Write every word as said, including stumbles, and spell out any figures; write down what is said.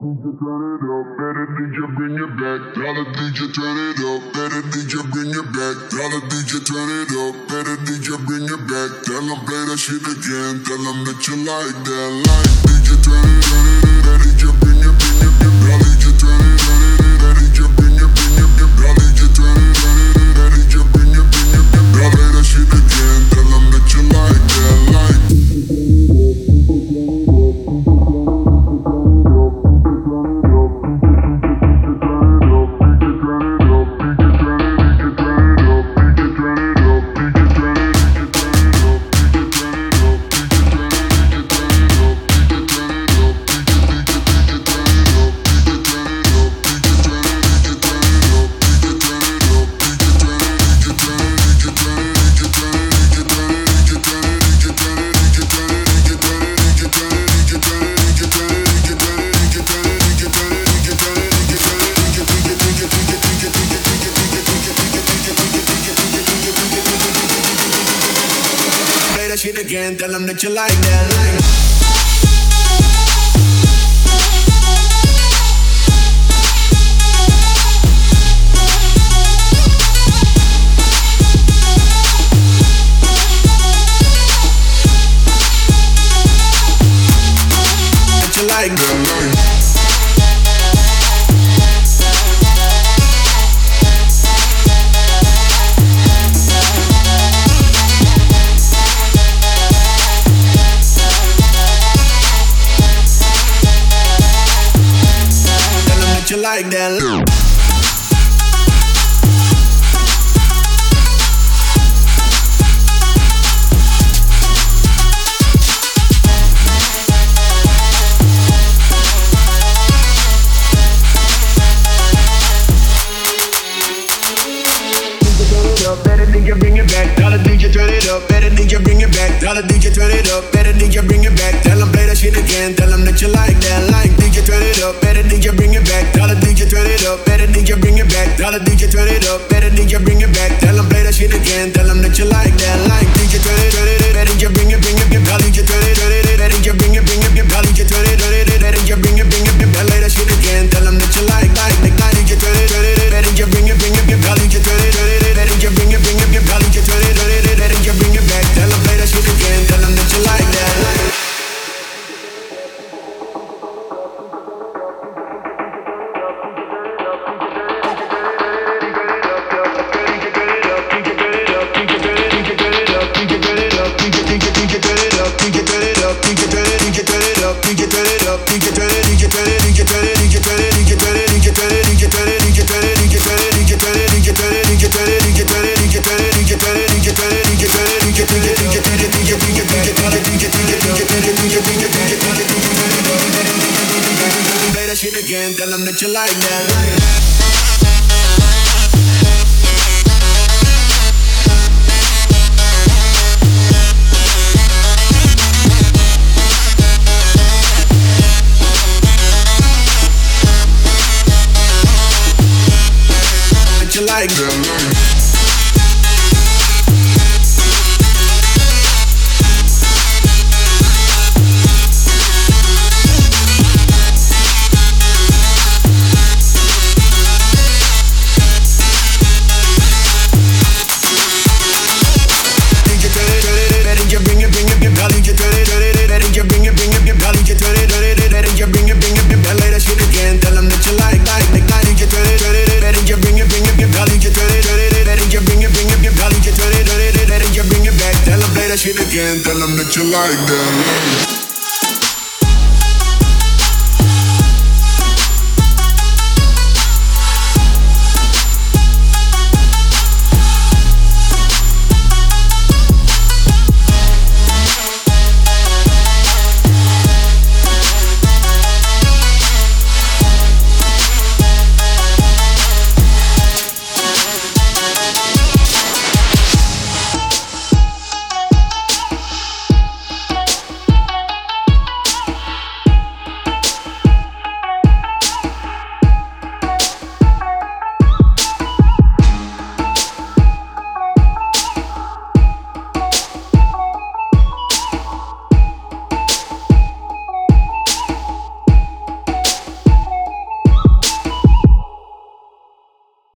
D J turn it up, better D J bring it back. Tell the D J turn it up, better D J bring it back. Tell the D J turn it up, better D J bring it back. Tell them play that shit again, tell them that you like that. Like D J turn it, turn it, better D J bring it, bring it, bring it. Tell D J turn it, turn it, better D J bring it, bring it, bring it. Tell D J turn it, turn it, better D J bring it, bring it, bring it. Tell play that shit again, tell them that you like that. Like shit again, tell them that you like that. Like that you like that. You like that? Better D J bring it back. Tell the D J turn it up. Better D J bring it back. Tell the D J turn it up. Better D J bring it back. Tell them play that shit again. Tell them that you like that. Like D J turn it up. Better D J bring it back. Tell the D J turn it up. Better D J bring it back. Tell the D J turn it up. Better D J bring it back. Tell them play that shit again. Tell them that you like that. Like D J turn it, turn it. Better D J bring it, bring it, bring it. Tell D J turn it, turn it. Better D J bring it, bring it, bring it. Tell D J turn it, turn it. Better D J bring it, bring it, bring it. Play that shit again. Tell them that you like, like, like, like D J turn it, turn it. Better D J bring it, bring it, bring it. Tell D J turn it, turn it. Better D J bring it, bring it, bring it. Tell D J turn it, turn it. Better D J bring it back. Tell them play that shit again. Tell them that you like that. Play that shit again, tell them that you like that. You like that. Shit again, tell them that you like that.